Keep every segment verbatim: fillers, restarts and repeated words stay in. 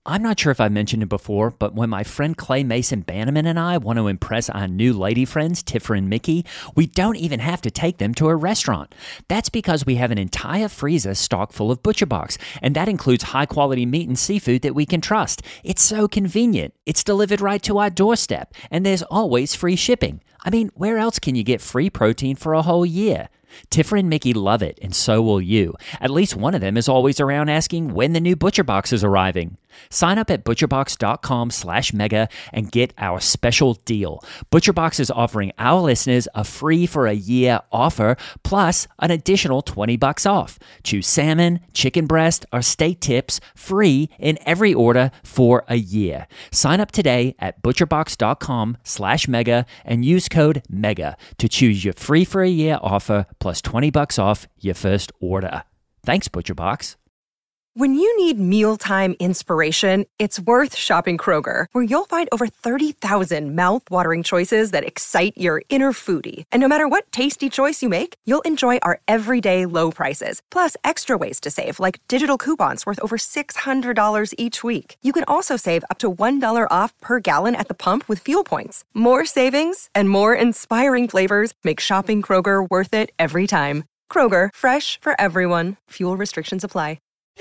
I'm not sure if I mentioned it before, but when my friend Clay Mason Bannerman and I want to impress our new lady friends, Tiffer and Mickey, we don't even have to take them to a restaurant. That's because we have an entire freezer stocked full of ButcherBox, and that includes high-quality meat and seafood that we can trust. It's so convenient. It's delivered right to our doorstep, and there's always free shipping. I mean, where else can you get free protein for a whole year? Tiffer and Mickey love it, and so will you. At least one of them is always around asking when the new ButcherBox is arriving. Sign up at butcherbox.com slash mega and get our special deal. ButcherBox is offering our listeners a free for a year offer plus an additional twenty bucks off. Choose salmon, chicken breast, or steak tips free in every order for a year. Sign up today at butcherbox.com slash mega and use code MEGA to choose your free for a year offer plus twenty bucks off your first order. Thanks, ButcherBox. When you need mealtime inspiration, it's worth shopping Kroger, where you'll find over thirty thousand mouth-watering choices that excite your inner foodie. And no matter what tasty choice you make, you'll enjoy our everyday low prices, plus extra ways to save, like digital coupons worth over six hundred dollars each week. You can also save up to one dollar off per gallon at the pump with fuel points. More savings and more inspiring flavors make shopping Kroger worth it every time. Kroger, fresh for everyone. Fuel restrictions apply.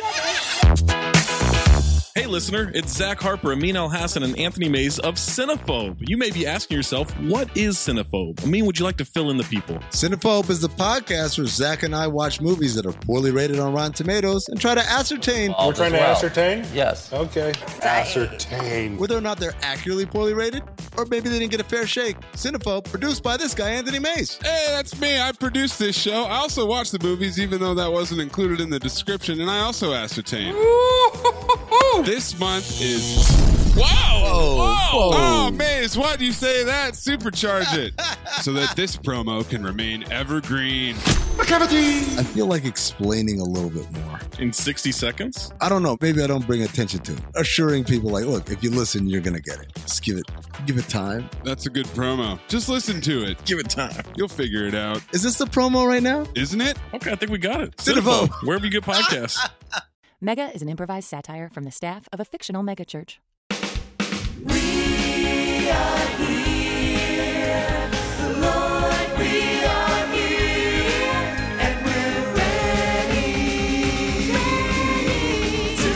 Hey listener, it's Zach Harper, Amin Elhassan, and Anthony Mays of Cinephobe. You may be asking yourself, what is Cinephobe? Amin, would you like to fill in the people? Cinephobe is the podcast where Zach and I watch movies that are poorly rated on Rotten Tomatoes and try to ascertain... We're trying to well. ascertain? Yes. Okay. Ascertain. Whether or not they're accurately poorly rated, or maybe they didn't get a fair shake. Cinephobe, produced by this guy, Anthony Mays. Hey, that's me. I produced this show. I also watch the movies, even though that wasn't included in the description, and I also ascertain. This month is... Wow! Whoa, Whoa. whoa. Oh, Maze, why do you say that? Supercharge it so that this promo can remain evergreen. I feel like explaining a little bit more. In sixty seconds? I don't know. Maybe I don't bring attention to it. Assuring people like, look, if you listen, you're going to get it. Just give it, give it time. That's a good promo. Just listen to it. Give it time. You'll figure it out. Is this the promo right now? Isn't it? Okay, I think we got it. Cinephobe. Wherever you get podcasts. Mega is an improvised satire from the staff of a fictional megachurch. We are here, the Lord, we are here, and we're ready, ready to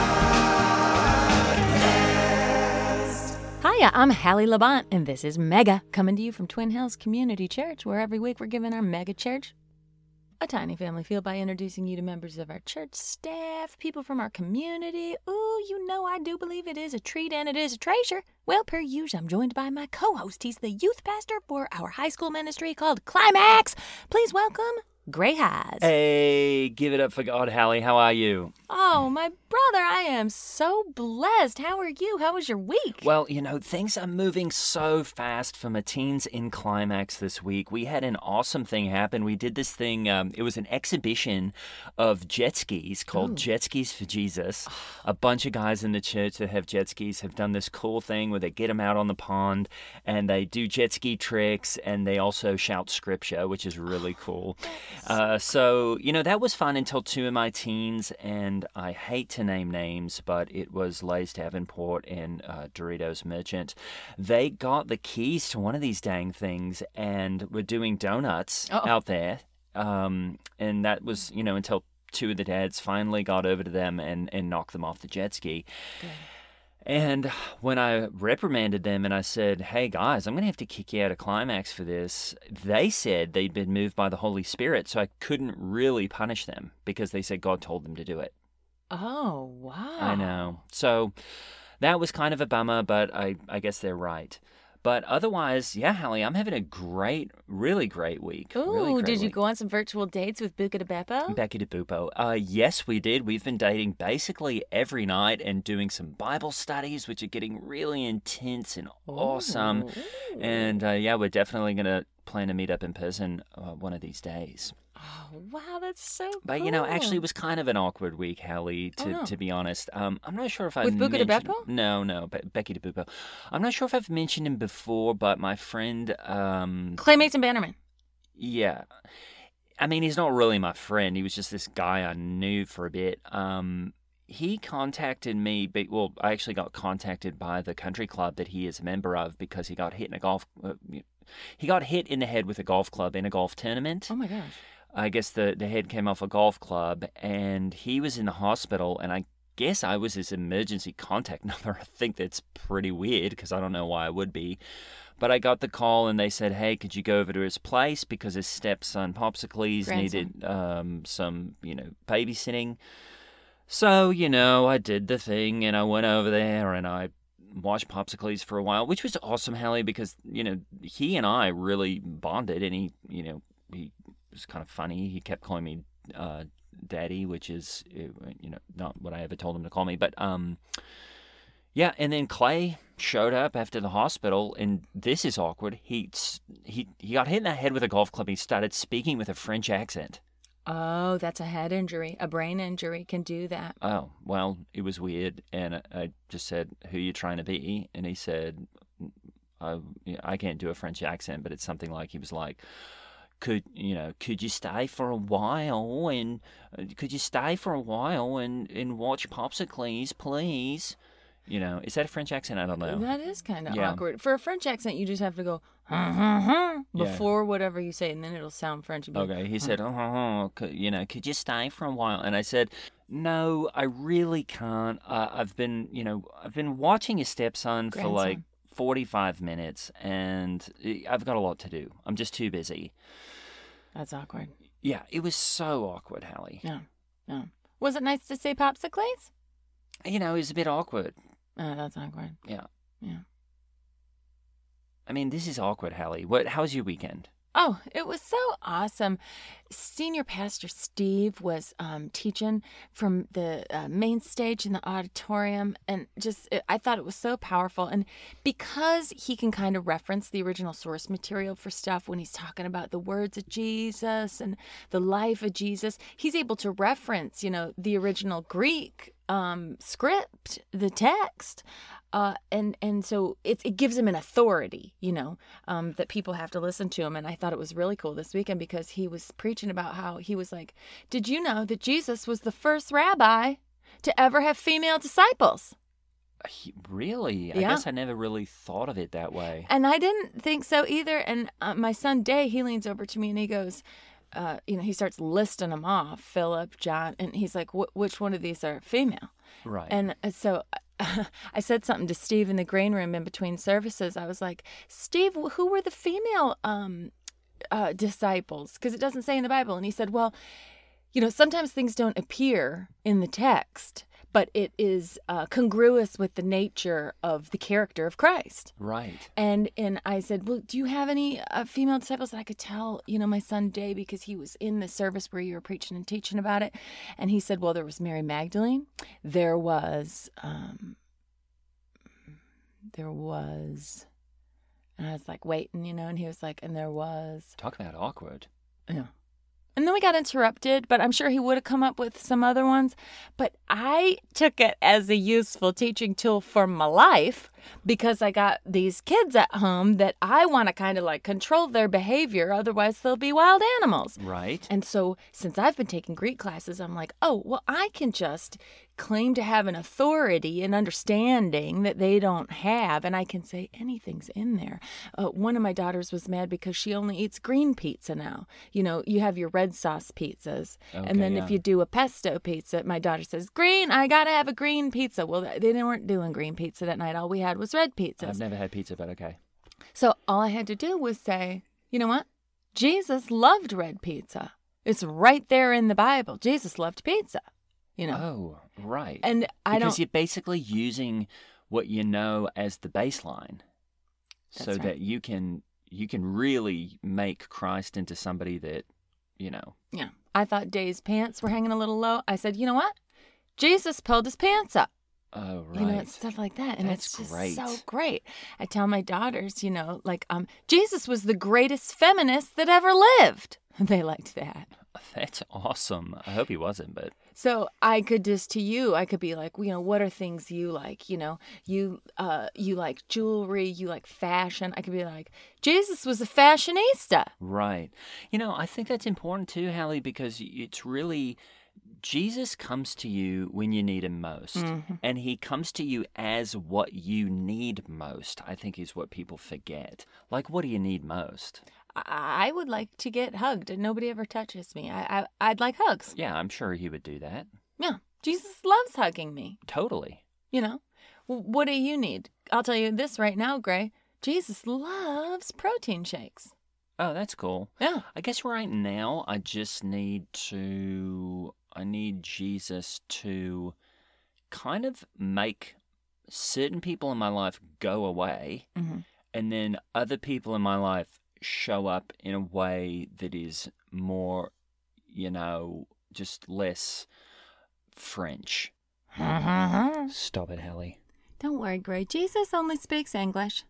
podcast. Hiya, I'm Hallie Labont, and this is Mega, coming to you from Twin Hills Community Church, where every week we're giving our mega church a tiny family feel by introducing you to members of our church staff, people from our community. Ooh, you know I do believe it is a treat and it is a treasure. Well, per usual, I'm joined by my co-host. He's the youth pastor for our high school ministry called Climax. Please welcome Gray Highs. Hey, give it up for God, Hallie. How are you? Oh, my brother, I am so blessed. How are you? How was your week? Well, you know, things are moving so fast for my teens in Climax this week. We had an awesome thing happen. We did this thing, um, it was an exhibition of jet skis called Ooh. Jet Skis for Jesus. A bunch of guys in the church that have jet skis have done this cool thing where they get them out on the pond and they do jet ski tricks and they also shout scripture, which is really cool. Uh, so, you know, that was fun until two of my teens, and I hate to name names, but it was Lay's Davenport and uh, Doritos Merchant. They got the keys to one of these dang things and were doing donuts Uh-oh. out there. Um, and that was, you know, until two of the dads finally got over to them and, and knocked them off the jet ski. Good. And when I reprimanded them and I said, hey, guys, I'm going to have to kick you out of Climax for this, they said they'd been moved by the Holy Spirit, so I couldn't really punish them because they said God told them to do it. Oh, wow. I know. So that was kind of a bummer, but I, I guess they're right. But otherwise, yeah, Hallie, I'm having a great, really great week. Ooh, really great did you week. go on some virtual dates with Buca de Beppo? Becky de Bupo. Uh, yes, we did. We've been dating basically every night and doing some Bible studies, which are getting really intense and awesome. Ooh. And uh, yeah, we're definitely going to plan to meet up in person uh, one of these days. Oh, wow, that's so cool. But, you know, actually it was kind of an awkward week, Hallie, to, oh, no. to be honest. Um, I'm not sure if I've With Buca de mentioned... Beppo? No, no, Be- Becky de Bupo. I'm not sure if I've mentioned him before, but my friend... Um, Clay Mason Bannerman. Yeah. I mean, he's not really my friend. He was just this guy I knew for a bit. Um, he contacted me. But, well, I actually got contacted by the country club that he is a member of because he got hit in a golf. Uh, he got hit in the head with a golf club in a golf tournament. Oh my gosh! I guess the the head came off a golf club, and he was in the hospital. And I guess I was his emergency contact number. I think that's pretty weird because I don't know why I would be. But I got the call, and they said, hey, could you go over to his place because his stepson, Popsicles, Grandson. needed um, some, you know, babysitting. So, you know, I did the thing, and I went over there, and I watched Popsicles for a while, which was awesome, Hallie, because, you know, he and I really bonded, and he, you know, he was kind of funny. He kept calling me uh, Daddy, which is, you know, not what I ever told him to call me. But, um, yeah, and then Clay showed up after the hospital, and this is awkward. He he he got hit in the head with a golf club. He started speaking with a French accent. Oh, that's a head injury. A brain injury can do that. Oh, well, it was weird, and I just said, who are you trying to be? And he said, I, I can't do a French accent, but it's something like, he was like, could, you know, could you stay for a while, and could you stay for a while and, and watch Popsicles, please? You know, is that a French accent? I don't know. That is kind of Yeah. awkward. For a French accent, you just have to go huh, huh, huh, Yeah. before whatever you say, and then it'll sound French. You'll be like, Okay, he said, oh, oh, oh, could, you know, could you stay for a while? And I said, no, I really can't. Uh, I've been, you know, I've been watching your stepson for like Grandson. forty-five minutes, and I've got a lot to do. I'm just too busy. That's awkward. Yeah, it was so awkward, Hallie. No, no. Was it nice to say Popsicles? You know, it was a bit awkward. Oh, that's awkward. Yeah. Yeah. I mean, this is awkward, Hallie. What? How was your weekend? Oh, it was so awesome. Senior Pastor Steve was um, teaching from the uh, main stage in the auditorium, and just it, I thought it was so powerful. And because he can kind of reference the original source material for stuff when he's talking about the words of Jesus and the life of Jesus, he's able to reference, you know, the original Greek um, script, the text. Uh, and, and so it, it gives him an authority, you know, um, that people have to listen to him. And I thought it was really cool this weekend because he was preaching about how he was like, did you know that Jesus was the first rabbi to ever have female disciples? He, really? I Yeah. guess I never really thought of it that way. And I didn't think so either. And uh, my son Day, he leans over to me and he goes, uh, you know, he starts listing them off, Philip, John, and he's like, "Wh- which one of these are female? Right. And uh, so I said something to Steve in the green room in between services. I was like, Steve, who were the female um, uh, disciples? Because it doesn't say in the Bible. And he said, well, you know, sometimes things don't appear in the text, but it is uh, congruous with the nature of the character of Christ. Right. And and I said, well, do you have any uh, female disciples that I could tell, you know, my son Day, because he was in the service where you were preaching and teaching about it. And he said, well, there was Mary Magdalene. There was, um, there was, and I was like waiting, you know, and he was like, and there was, Talk about awkward. yeah. And then we got interrupted, but I'm sure he would have come up with some other ones. But I took it as a useful teaching tool for my life because I got these kids at home that I want to kind of like control their behavior. Otherwise, they'll be wild animals. Right. And so since I've been taking Greek classes, I'm like, oh, well, I can just claim to have an authority and understanding that they don't have, and I can say anything's in there. Uh, one of my daughters was mad because she only eats green pizza now. You know, you have your red sauce pizzas, Okay, and then yeah. if you do a pesto pizza, my daughter says, green, I gotta have a green pizza. Well, they weren't doing green pizza that night. All we had was red pizzas. I've never had pizza, but okay. So all I had to do was say, you know what? Jesus loved red pizza. It's right there in the Bible. Jesus loved pizza, you know. Oh, right. And I because don't. you're basically using what you know as the baseline, so That's right. that you can you can really make Christ into somebody that, you know. Yeah. I thought Day's pants were hanging a little low. I said, you know what? Jesus pulled his pants up. Oh, right. You know, it's stuff like that. And That's it's just great. so great. I tell my daughters, you know, like, um, Jesus was the greatest feminist that ever lived. They liked that. That's awesome. I hope he wasn't, but So I could just, to you, I could be like, you know, what are things you like? You know, you uh, you like jewelry, you like fashion. I could be like, Jesus was a fashionista. right. You know, I think that's important too, Hallie, because it's really Jesus comes to you when you need him most, Mm-hmm. and he comes to you as what you need most, I think is what people forget. Like, what do you need most? I I would like to get hugged, and nobody ever touches me. I, I I'd like hugs. Yeah, I'm sure he would do that. Yeah, Jesus loves hugging me. Totally. You know, W- what do you need? I'll tell you this right now, Gray. Jesus loves protein shakes. Oh, that's cool. Yeah. I guess right now I just need to, I need Jesus to kind of make certain people in my life go away, Mhm. and then other people in my life show up in a way that is more, you know, just less French. Stop it, Hallie. Don't worry, Gray. Jesus only speaks English.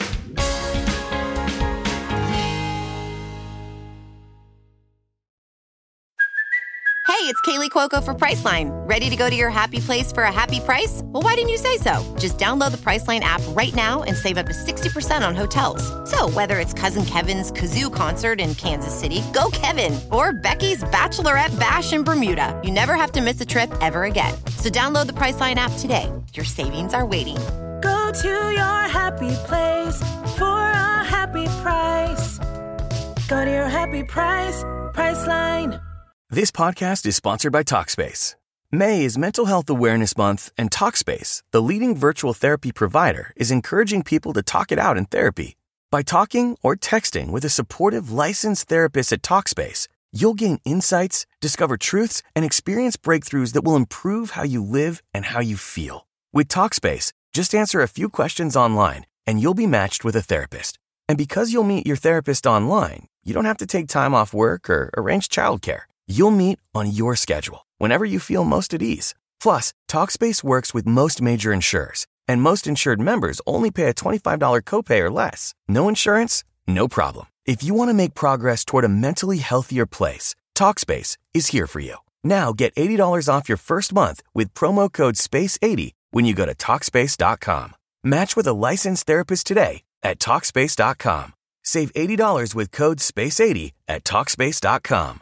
Hey, it's Kaylee Cuoco for Priceline. Ready to go to your happy place for a happy price? Well, why didn't you say so? Just download the Priceline app right now and save up to sixty percent on hotels. So whether it's Cousin Kevin's Kazoo Concert in Kansas City, go Kevin, or Becky's Bachelorette Bash in Bermuda, you never have to miss a trip ever again. So download the Priceline app today. Your savings are waiting. Go to your happy place for a happy price. Go to your happy price, Priceline. This podcast is sponsored by Talkspace. May is Mental Health Awareness Month, and Talkspace, the leading virtual therapy provider, is encouraging people to talk it out in therapy. By talking or texting with a supportive licensed therapist at Talkspace, you'll gain insights, discover truths, and experience breakthroughs that will improve how you live and how you feel. With Talkspace, just answer a few questions online, and you'll be matched with a therapist. And because you'll meet your therapist online, you don't have to take time off work or arrange childcare. You'll meet on your schedule, whenever you feel most at ease. Plus, Talkspace works with most major insurers, and most insured members only pay a twenty-five dollars copay or less. No insurance? No problem. If you want to make progress toward a mentally healthier place, Talkspace is here for you. Now get eighty dollars off your first month with promo code space eighty when you go to Talkspace dot com. Match with a licensed therapist today at Talkspace dot com. Save eighty dollars with code space eighty at Talkspace dot com.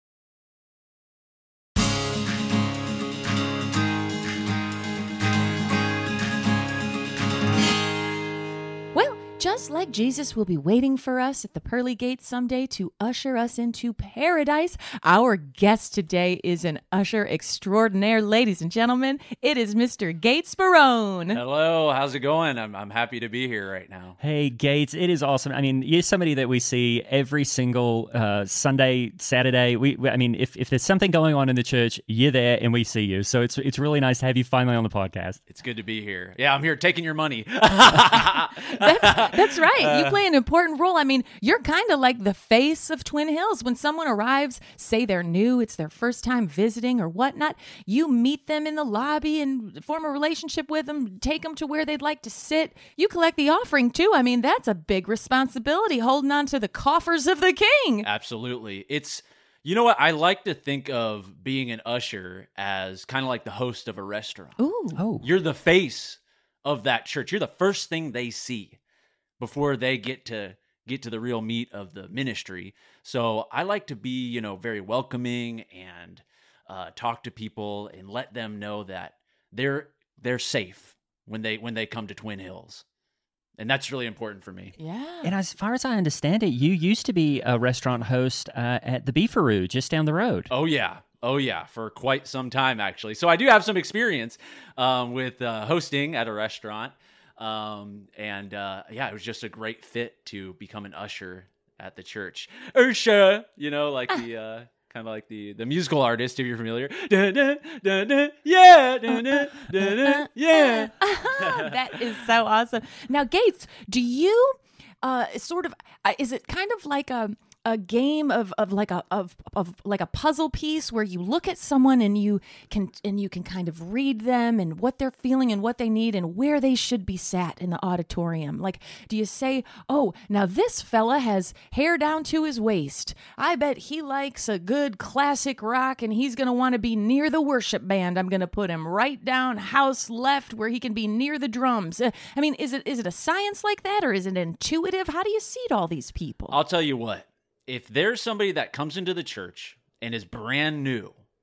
Well, just like Jesus will be waiting for us at the pearly gates someday to usher us into paradise, our guest today is an usher extraordinaire. Ladies and gentlemen, it is Mister Gates Barone. Hello, how's it going? I'm I'm happy to be here right now. Hey, Gates, it is awesome. I mean, you're somebody that we see every single uh, Sunday, Saturday. We, we, I mean, if, if there's something going on in the church, you're there and we see you. So it's it's really nice to have you finally on the podcast. It's good to be here. Yeah, I'm here taking your money. That's, that's right. You play an important role. I mean, you're kind of like the face of Twin Hills. When someone arrives, say they're new, it's their first time visiting or whatnot, you meet them in the lobby and form a relationship with them, take them to where they'd like to sit. You collect the offering too. I mean, that's a big responsibility, holding on to the coffers of the king. Absolutely. It's, you know what? I like to think of being an usher as kind of like the host of a restaurant. Ooh. Oh. You're the face of that church. You're the first thing they see before they get to get to the real meat of the ministry. So I like to be, you know, very welcoming and uh, talk to people and let them know that they're they're safe when they when they come to Twin Hills. And that's really important for me. Yeah. And as far as I understand it, you used to be a restaurant host uh, at the Beefaroo just down the road. Oh, yeah. Oh, yeah, for quite some time, actually. So I do have some experience um, with uh, hosting at a restaurant. Um, and uh, yeah, it was just a great fit to become an usher at the church. Usher, you know, like the uh, kind of like the the musical artist, if you're familiar. Dun, dun, dun, dun, yeah, dun, dun, dun, dun, yeah. That is so awesome. Now, Gates, do you uh, sort of uh, is it kind of like a a game of, of like a of, of like a puzzle piece where you look at someone and you can and you can kind of read them and what they're feeling and what they need and where they should be sat in the auditorium? Like, do you say, oh, now this fella has hair down to his waist. I bet he likes a good classic rock and he's going to want to be near the worship band. I'm going to put him right down house left where he can be near the drums. Uh, I mean, is it is it a science like that or is it intuitive? How do you seat all these people? I'll tell you what. If there's somebody that comes into the church and is brand new,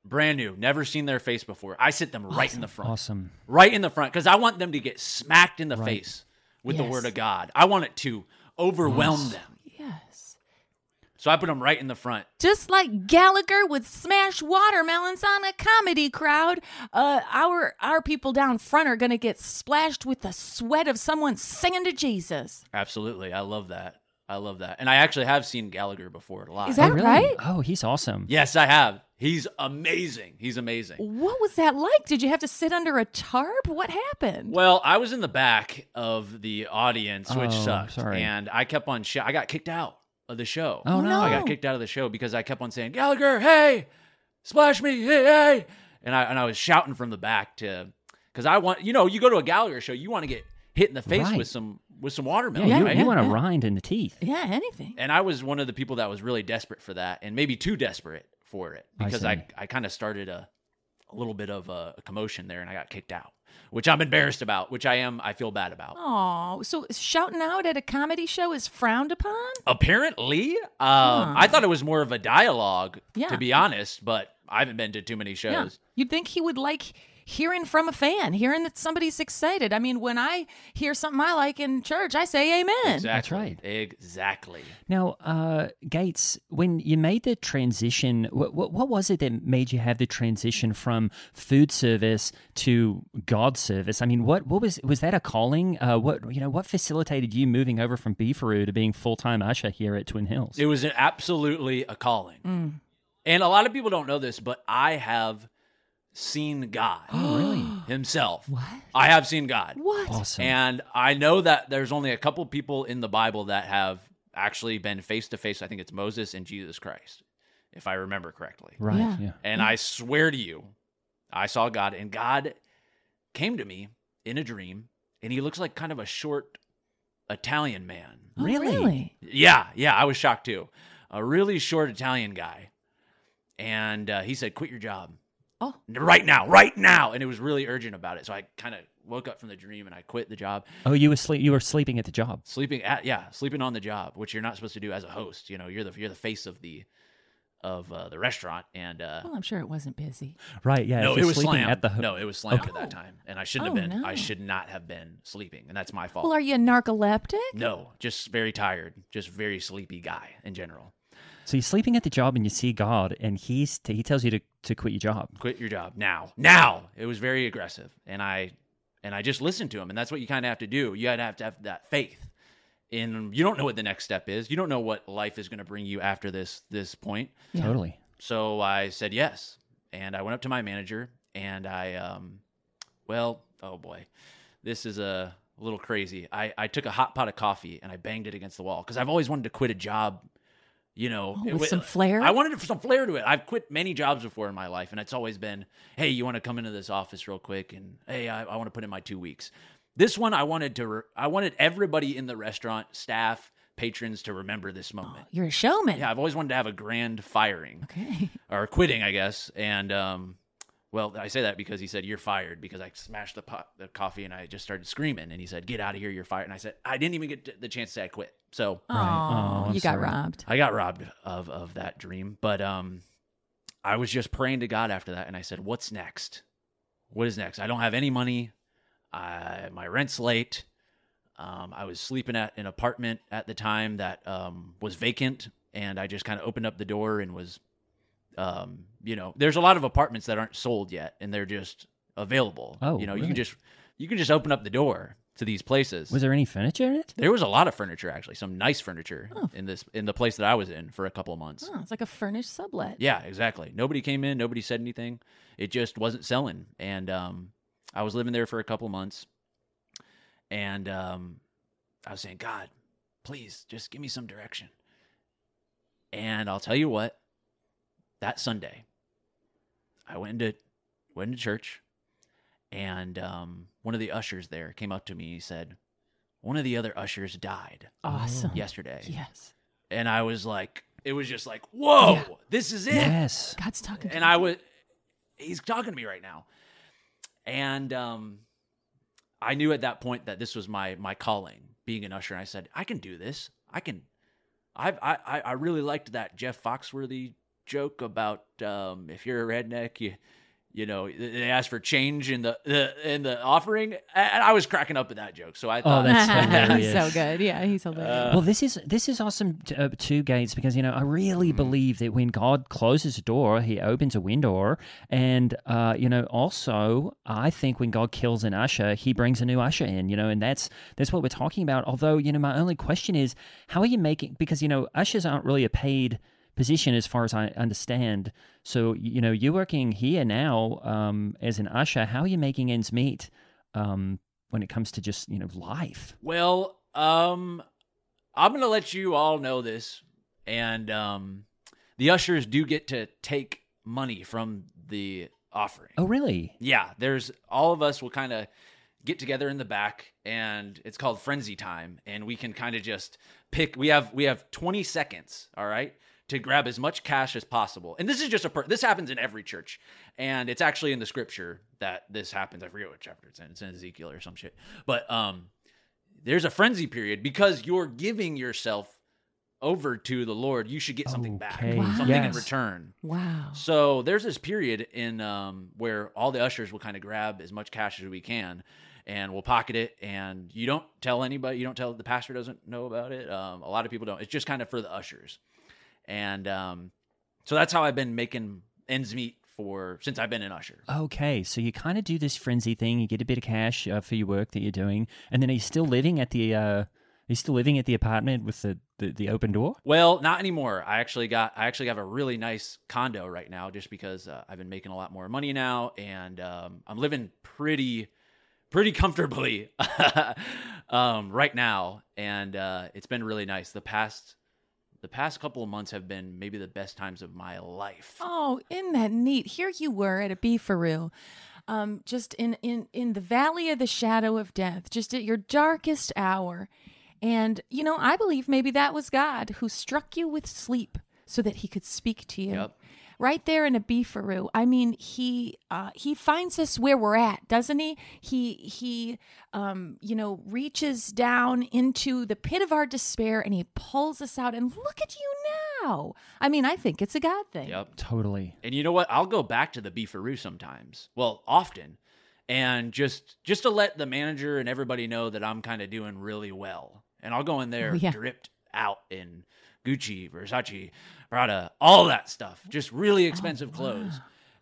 Brand new. Never seen their face before. I sit them right Awesome. in the front. Awesome. Right in the front because I want them to get smacked in the Right. face with Yes. the word of God. I want it to overwhelm Yes. them. Yes. So I put them right in the front. Just like Gallagher would smash watermelons on a comedy crowd, uh, our our people down front are going to get splashed with the sweat of someone singing to Jesus. Absolutely. I love that. I love that. And I actually have seen Gallagher before live. Is that Oh, really? right? Oh, he's awesome. Yes, I have. He's amazing. He's amazing. What was that like? Did you have to sit under a tarp? What happened? Well, I was in the back of the audience, which Oh, sucked. sorry. And I kept on, sh- I got kicked out of the show. Oh, no. I got kicked out of the show because I kept on saying, Gallagher, hey, splash me, hey, hey. And I, and I was shouting from the back to, because I want, you know, you go to a Gallagher show, you want to get hit in the face Right. with some with some Yeah, watermelon, you, right? you want to yeah. rind in the teeth. Yeah, anything. And I was one of the people that was really desperate for that, and maybe too desperate for it I because see. I, I, kind of started a, a little bit of a, a commotion there, and I got kicked out, which I'm embarrassed about, which I am, I feel bad about. Oh, so shouting out at a comedy show is frowned upon? Apparently, um, I thought it was more of a dialogue, Yeah. to be honest, but I haven't been to too many shows. Yeah. You'd think he would like hearing from a fan, hearing that somebody's excited. I mean, when I hear something I like in church, I say amen. Exactly. That's right. Exactly. Now, uh, Gates, when you made the transition, what, what, what was it that made you have the transition from food service to God service? I mean, what what was was that a calling? Uh, what you know, what facilitated you moving over from Beefaroo to being full time usher here at Twin Hills? It was an, absolutely a calling. Mm. And a lot of people don't know this, but I have seen God Oh, really? himself. What? I have seen God. What? Awesome. And I know that there's only a couple people in the Bible that have actually been face to face. I think it's Moses and Jesus Christ, if I remember correctly. Right. Yeah. Yeah. And I swear to you, I saw God, and God came to me in a dream, and he looks like kind of a short Italian man. Oh, Really? really? Yeah, yeah, I was shocked too. A really short Italian guy. And uh, he said, quit your job. Oh. Right now, right now. And it was really urgent about it. So I kind of woke up from the dream and I quit the job. Oh, you were sleep. You were sleeping at the job. Sleeping at, yeah, sleeping on the job, which you're not supposed to do as a host. You know, you're the you're the face of the of uh, the restaurant. And uh, Well, I'm sure it wasn't busy. Right. Yeah. no, if it you're was sleeping slammed. at the ho- no, it was slammed Okay. at that time, and I shouldn't Oh, have been. no. I should not have been sleeping, and that's my fault. Well, are you a narcoleptic? no, just very tired, just very sleepy guy in general. So you're sleeping at the job and you see God, and he's t- he tells you to, to quit your job. Quit your job now. Now. It was very aggressive, and I and I just listened to him, and that's what you kind of have to do. You have to have that faith. In you don't know what the next step is. You don't know what life is going to bring you after this this point. Yeah. Totally. So I said yes, and I went up to my manager, and I, um, well, oh boy, this is a little crazy. I, I took a hot pot of coffee and I banged it against the wall because I've always wanted to quit a job, you know. Oh, with it- some flair? I wanted some flair to it. I've quit many jobs before in my life, and it's always been, hey, you want to come into this office real quick, and hey, I, I want to put in my two weeks. This one, I wanted to, re- I wanted everybody in the restaurant, staff, patrons to remember this moment. You're a showman. Yeah, I've always wanted to have a grand firing. Okay. Or quitting, I guess. And, um, well, I say that because he said, you're fired, because I smashed the pot, the coffee, and I just started screaming. And he said, get out of here, you're fired. And I said, I didn't even get the chance to say I quit. So Oh, Oh, I'm you got sorry. robbed. I got robbed of, of that dream. But um, I was just praying to God after that. And I said, what's next? What is next? I don't have any money. I, my rent's late. Um, I was sleeping at an apartment at the time that um, was vacant, and I just kind of opened up the door and was, um, you know, there's a lot of apartments that aren't sold yet, and they're just available. Oh, you know, you really? can just you can just open up the door to these places. Was there any furniture in it? There was a lot of furniture, actually, some nice furniture Oh. in this in the place that I was in for a couple of months. Oh, it's like a furnished sublet. Yeah, exactly. Nobody came in. Nobody said anything. It just wasn't selling. And um, I was living there for a couple months. And um, I was saying, God, please just give me some direction. And I'll tell you what, that Sunday, I went into, went into church. And um, one of the ushers there came up to me and he said, one of the other ushers died Awesome. yesterday. Yes. And I was like, it was just like, whoa, Yeah. this is it. Yes. God's talking to And you. I was, he's talking to me right now. And um, I knew at that point that this was my my calling, being an usher. And I said, I can do this. I can. I've, I I I really liked that Jeff Foxworthy joke about um, if you're a redneck, you you know they ask for change in the, the in the offering, and I was cracking up at that joke. So I thought, oh, that's he's so good. Yeah, he's hilarious. Uh, well, this is this is awesome t- uh, too, Gates, because you know I really mm-hmm. believe that when God closes a door, He opens a window, and uh, you know also I think when God kills an usher, He brings a new usher in. You know, and that's that's what we're talking about. Although you know, my only question is, how are you making? Because you know, ushers aren't really a paid position as far as I understand. So, you know, you're working here now um, as an usher. How are you making ends meet um, when it comes to just, you know, life? Well, um, I'm going to let you all know this. And um, the ushers do get to take money from the offering. Oh, really? Yeah. There's all of us will kind of get together in the back, and it's called Frenzy Time. And we can kind of just pick. We have we have twenty seconds, all right, to grab as much cash as possible. And this is just a, per- this happens in every church. And it's actually in the scripture that this happens. I forget what chapter it's in. It's in Ezekiel or some shit. But um, there's a frenzy period because you're giving yourself over to the Lord. You should get something okay. back, wow. something yes. in return. Wow. So there's this period in um, where all the ushers will kind of grab as much cash as we can, and we'll pocket it, and you don't tell anybody. You don't tell, the pastor doesn't know about it. Um, a lot of people don't. It's just kind of for the ushers. And um, so that's how I've been making ends meet for since I've been an usher. Okay, so you kind of do this frenzy thing. You get a bit of cash uh, for your work that you're doing, and then are you still living at the? Uh, are you still living at the apartment with the, the, the open door? Well, not anymore. I actually got I actually have a really nice condo right now, just because uh, I've been making a lot more money now, and um, I'm living pretty pretty comfortably um, right now, and uh, it's been really nice. The past. The past couple of months have been maybe the best times of my life. Oh, isn't that neat? Here you were at a beefaroo, um, just in, in, in the valley of the shadow of death, just at your darkest hour. And, you know, I believe maybe that was God who struck you with sleep so that He could speak to you. Yep. Right there in a beefaroo. I mean, he uh, he finds us where we're at, doesn't he? He he um, you know, reaches down into the pit of our despair and He pulls us out. And look at you now. I mean, I think it's a God thing. Yep, totally. And you know what? I'll go back to the beefaroo sometimes. Well, often, and just just to let the manager and everybody know that I'm kind of doing really well. And I'll go in there Oh, yeah. dripped out in Gucci, Versace, Prada, all that stuff. Just really expensive Oh, wow. clothes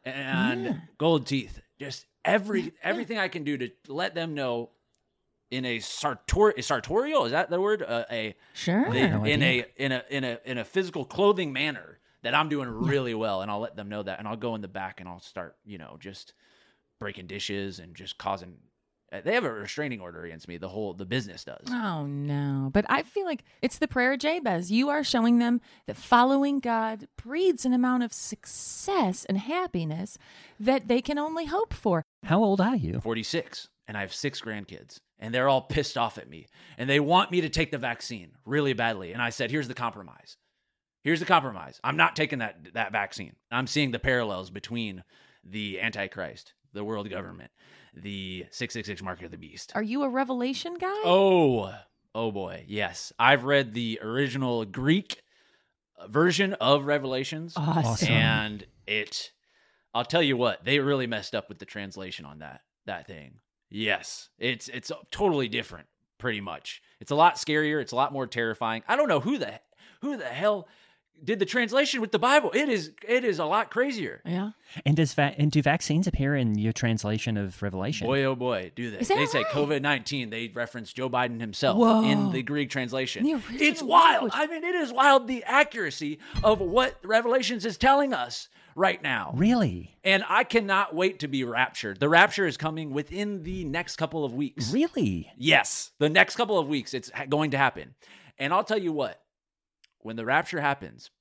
and Yeah. gold teeth. Just every everything I can do to let them know in a sartor is sartorial, is that the word? Uh, a Sure. the- No in idea. a in a in a in a physical clothing manner that I'm doing really well, and I'll let them know that, and I'll go in the back and I'll start, you know, just breaking dishes and just causing. They have a restraining order against me. The whole the business does. Oh, no. But I feel like it's the prayer of Jabez. You are showing them that following God breeds an amount of success and happiness that they can only hope for. How old are you? forty-six, and I have six grandkids, and they're all pissed off at me, and they want me to take the vaccine really badly. And I said, here's the compromise. Here's the compromise. I'm not taking that that vaccine. I'm seeing the parallels between the Antichrist, the world government, the six six six mark of the beast. Are you a Revelation guy? Oh, oh boy. Yes. I've read the original Greek version of Revelations. Awesome. And it, I'll tell you what, they really messed up with the translation on that, that thing. Yes. It's, it's totally different, pretty much. It's a lot scarier. It's a lot more terrifying. I don't know who the, who the hell did the translation with the Bible. It is, it is a lot crazier. Yeah. And does va- and do vaccines appear in your translation of Revelation? Boy, oh boy, do they. Is that They say right? COVID nineteen. They reference Joe Biden himself Whoa. in the Greek translation. The original It's wild. language. I mean, it is wild, the accuracy of what Revelations is telling us right now. Really? And I cannot wait to be raptured. The rapture is coming within the next couple of weeks. Really? Yes, the next couple of weeks, it's ha- going to happen. And I'll tell you what, when the rapture happens,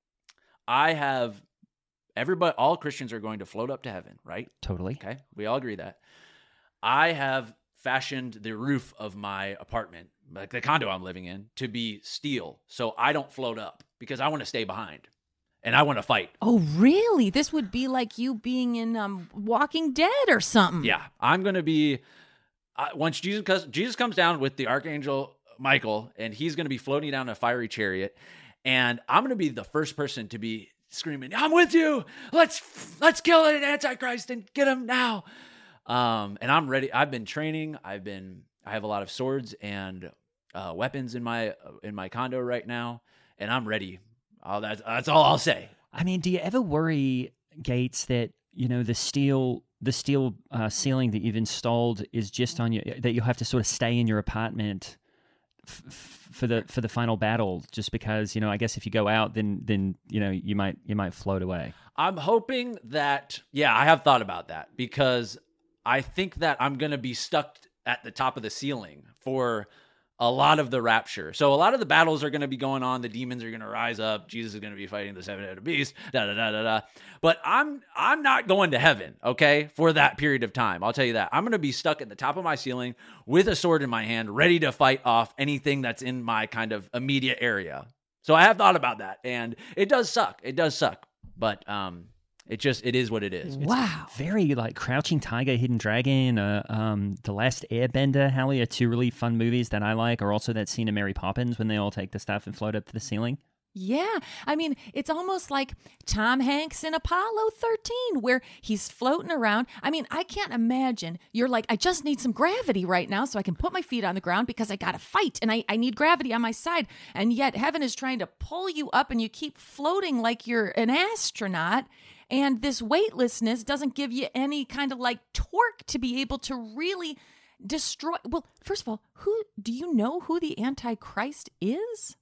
I have everybody, all Christians are going to float up to heaven, right? Totally. Okay, we all agree that. I have fashioned the roof of my apartment, like the condo I'm living in, to be steel, so I don't float up because I want to stay behind and I want to fight. Oh, really? This would be like you being in um, Walking Dead or something. Yeah, I'm going to be, uh, once Jesus, cause Jesus comes down with the archangel Michael, and he's going to be floating down a fiery chariot, and I'm going to be the first person to be screaming, I'm with you. Let's let's kill an Antichrist and get him now. Um, and I'm ready. I've been training. I've been I have a lot of swords and uh, weapons in my in my condo right now, and I'm ready. Oh, that's that's all I'll say. I mean, do you ever worry, Gates, that you know the steel the steel uh, ceiling that you've installed is just on your that you'll have to sort of stay in your apartment f- f- for the for the final battle, just because you know I guess if you go out, then then you know you might you might float away. I'm hoping that yeah, I have thought about that because I think that I'm gonna be stuck at the top of the ceiling for a lot of the rapture. So a lot of the battles are going to be going on. The demons are going to rise up. Jesus is going to be fighting the seven-headed beast. Da da da da da. But I'm I'm not going to heaven, okay, for that period of time. I'll tell you that. I'm going to be stuck at the top of my ceiling with a sword in my hand, ready to fight off anything that's in my kind of immediate area. So I have thought about that, and it does suck. It does suck, but um. It just, it is what it is. Wow. It's very like Crouching Tiger, Hidden Dragon, uh, um, The Last Airbender, Hallie, are two really fun movies that I like, or also that scene of Mary Poppins when they all take the stuff and float up to the ceiling. Yeah. I mean, it's almost like Tom Hanks in Apollo thirteen, where he's floating around. I mean, I can't imagine. You're like, I just need some gravity right now so I can put my feet on the ground because I got to fight and I, I need gravity on my side. And yet heaven is trying to pull you up and you keep floating like you're an astronaut. And this weightlessness doesn't give you any kind of like torque to be able to really destroy. Well, first of all, who do you know who the Antichrist is?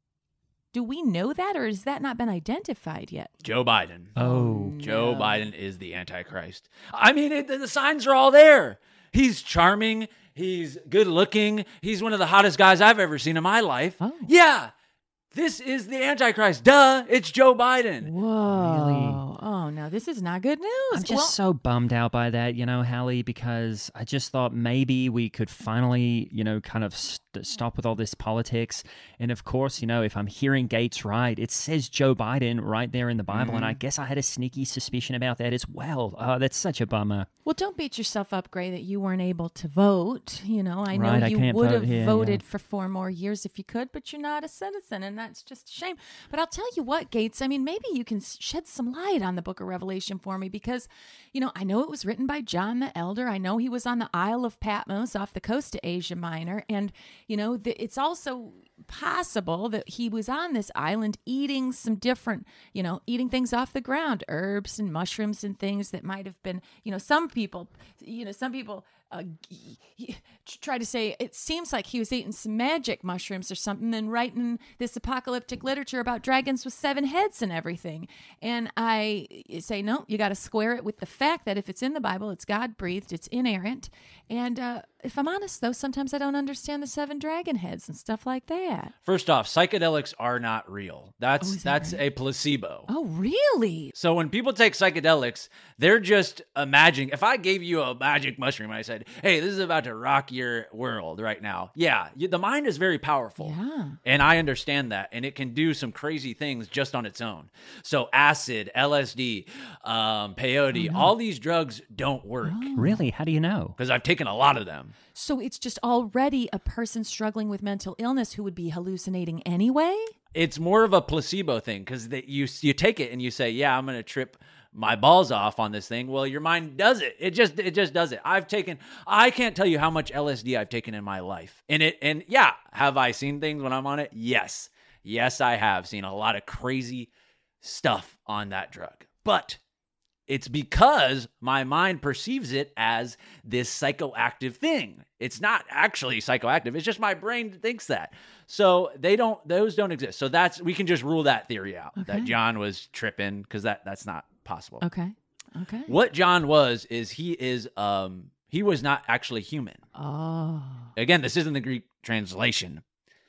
Do we know that, or has that not been identified yet? Joe Biden. Oh. Joe no. Biden is the Antichrist. I mean, it, the signs are all there. He's charming. He's good looking. He's one of the hottest guys I've ever seen in my life. Oh. Yeah. This is the Antichrist. Duh. It's Joe Biden. Whoa. Really? Oh, no, this is not good news. I'm just well, so bummed out by that, you know, Hallie, because I just thought maybe we could finally, you know, kind of st- stop with all this politics. And of course, you know, if I'm hearing Gates right, it says Joe Biden right there in the Bible. Mm-hmm. And I guess I had a sneaky suspicion about that as well. Oh, that's such a bummer. Well, don't beat yourself up, Gray, that you weren't able to vote. You know, I know right, you I would vote have here, voted yeah. for four more years if you could, but you're not a citizen, and that's just a shame. But I'll tell you what, Gates, I mean, maybe you can shed some light on the book of Revelation for me because, you know, I know it was written by John the Elder. I know he was on the Isle of Patmos off the coast of Asia Minor. And, you know, the, it's also possible that he was on this island eating some different, you know, eating things off the ground, herbs and mushrooms and things that might have been, you know, some people, you know, some people uh, try to say it seems like he was eating some magic mushrooms or something and writing this apocalyptic literature about dragons with seven heads and everything. And I say, no, you got to square it with the fact that if it's in the Bible, it's God-breathed, it's inerrant. And uh, if I'm honest, though, sometimes I don't understand the seven dragon heads and stuff like that. First off, psychedelics are not real. That's oh, that that's right? a placebo. Oh, really? So when people take psychedelics, they're just imagining. If I gave you a magic mushroom and I said, hey, this is about to rock your world right now. Yeah, you, the mind is very powerful. Yeah. And I understand that. And it can do some crazy things just on its own. So acid, L S D, um, peyote, oh, no. all these drugs don't work. Oh. Really? How do you know? Because I've taken a lot of them. So it's just already a person struggling with mental illness who would be hallucinating anyway? It's more of a placebo thing because you you take it and you say, yeah, I'm going to trip my balls off on this thing. Well, your mind does it. It just it just does it. I've taken, I can't tell you how much L S D I've taken in my life. And it and yeah, have I seen things when I'm on it? Yes. Yes, I have seen a lot of crazy stuff on that drug. But it's because my mind perceives it as this psychoactive thing. It's not actually psychoactive. It's just my brain thinks that. So they don't; those don't exist. So that's we can just rule that theory out. Okay. That John was tripping because that that's not possible. Okay. Okay. What John was is he is um he was not actually human. Oh. Again, this isn't the Greek translation.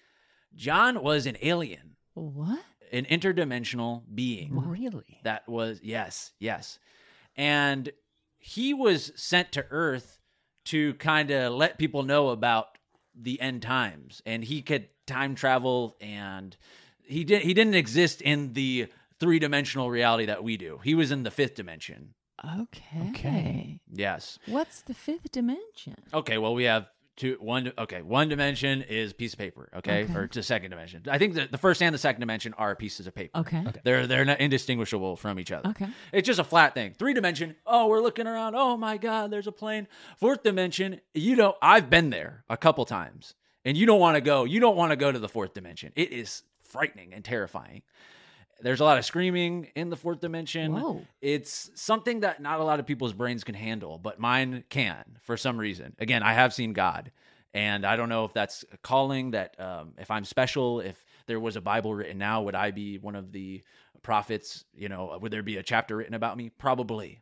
John was an alien. What? An interdimensional being. Really? That was, yes, yes. And he was sent to Earth to kind of let people know about the end times. And he could time travel, and he did he didn't exist in the three-dimensional reality that we do. He was in the fifth dimension. Okay. Okay. Yes. What's the fifth dimension? Okay, well, we have two, one. Okay, one dimension is piece of paper. Okay, Okay. or the second dimension. I think the, the first and the second dimension are pieces of paper. Okay. Okay. They're they're not indistinguishable from each other. Okay. It's just a flat thing. Three dimension. Oh, we're looking around. Oh my God, there's a plane. Fourth dimension. You know, I've been there a couple times, and you don't want to go. You don't want to go to the fourth dimension. It is frightening and terrifying. There's a lot of screaming in the fourth dimension. Whoa. It's something that not a lot of people's brains can handle, but mine can for some reason. Again, I have seen God, and I don't know if that's a calling, that um, if I'm special, if there was a Bible written now, would I be one of the prophets? You know, would there be a chapter written about me? Probably.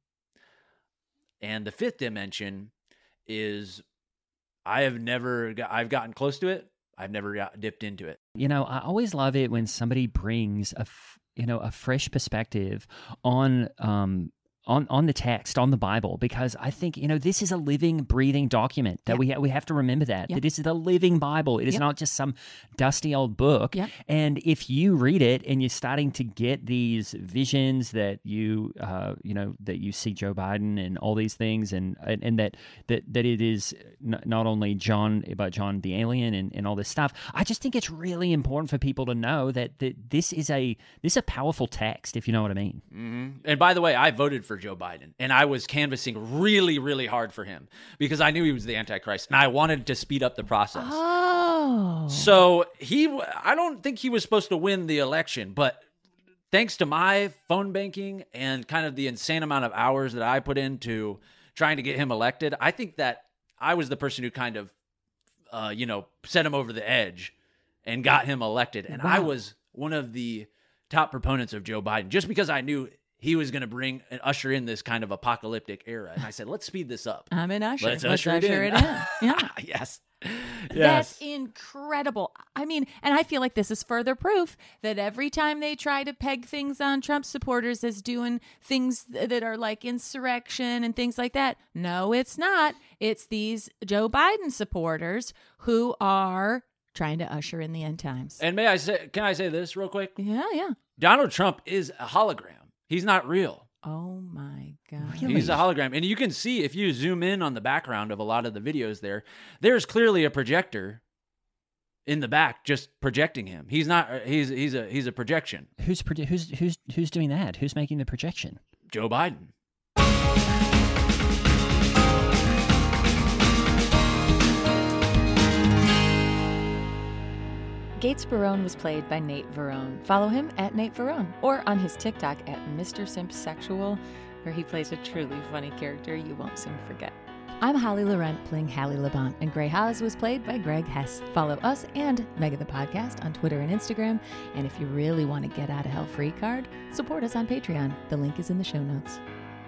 And the fifth dimension is I have never, got, I've gotten close to it. I've never got dipped into it. You know, I always love it when somebody brings a, f- you know, a fresh perspective on, um, on, on the text, on the Bible, because I think, you know, this is a living, breathing document that Yep. we ha- we have to remember that, Yep. that this is the living Bible. It is Yep. not just some dusty old book. Yep. And if you read it and you're starting to get these visions that you, uh, you know, that you see Joe Biden and all these things, and and, and that, that that it is n- not only John, but John the alien and, and all this stuff, I just think it's really important for people to know that, that this is a this is a powerful text, if you know what I mean. Mm-hmm. And by the way, I voted for Joe Biden, and I was canvassing really, really hard for him because I knew he was the Antichrist, and I wanted to speed up the process. Oh. So he, I don't think he was supposed to win the election, but thanks to my phone banking and kind of the insane amount of hours that I put into trying to get him elected, I think that I was the person who kind of, uh, you know, set him over the edge and got him elected. And I Wow. was one of the top proponents of Joe Biden just because I knew he was going to bring and usher in this kind of apocalyptic era. And I said, let's speed this up. I'm an usher. Let's Let's usher it usher in. it in. Yeah. Yes. That's incredible. I mean, and I feel like this is further proof that every time they try to peg things on Trump supporters as doing things th- that are like insurrection and things like that, no, it's not. It's these Joe Biden supporters who are trying to usher in the end times. And may I say, can I say this real quick? Yeah, yeah. Donald Trump is a hologram. He's not real. Oh my God. He's a hologram. And you can see, if you zoom in on the background of a lot of the videos there, there's clearly a projector in the back just projecting him. He's not, he's he's a he's a projection. Who's proje- who's who's who's doing that? Who's making the projection? Joe Biden. Gates Barone was played by Nate Verone. Follow him at Nate Verone or on his TikTok at Mister Simpsexual, where he plays a truly funny character you won't soon forget. I'm Holly Laurent playing Hallie Labont, and Gray Hollis was played by Greg Hess. Follow us and Mega the Podcast on Twitter and Instagram. And if you really want to get out of hell free card, support us on Patreon. The link is in the show notes.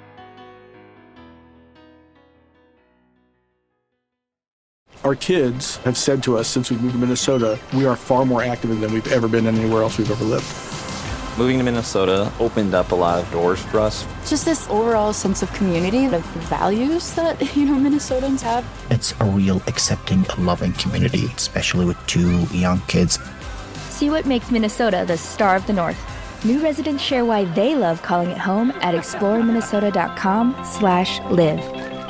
Our kids have said to us since we moved to Minnesota, we are far more active than we've ever been anywhere else we've ever lived. Moving to Minnesota opened up a lot of doors for us. Just this overall sense of community, of the values that, you know, Minnesotans have. It's a real accepting, loving community, especially with two young kids. See what makes Minnesota the star of the North. New residents share why they love calling it home at explore minnesota dot com slash live.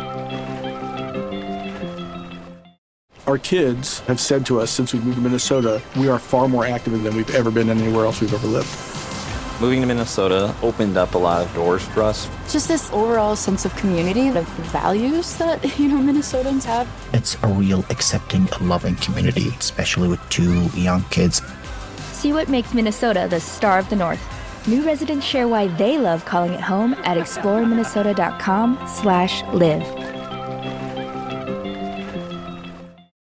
Our kids have said to us since we moved to Minnesota, we are far more active than we've ever been anywhere else we've ever lived. Moving to Minnesota opened up a lot of doors for us. Just this overall sense of community, of the values that, you know, Minnesotans have. It's a real accepting, loving community, especially with two young kids. See what makes Minnesota the star of the North. New residents share why they love calling it home at explore minnesota dot com slash live.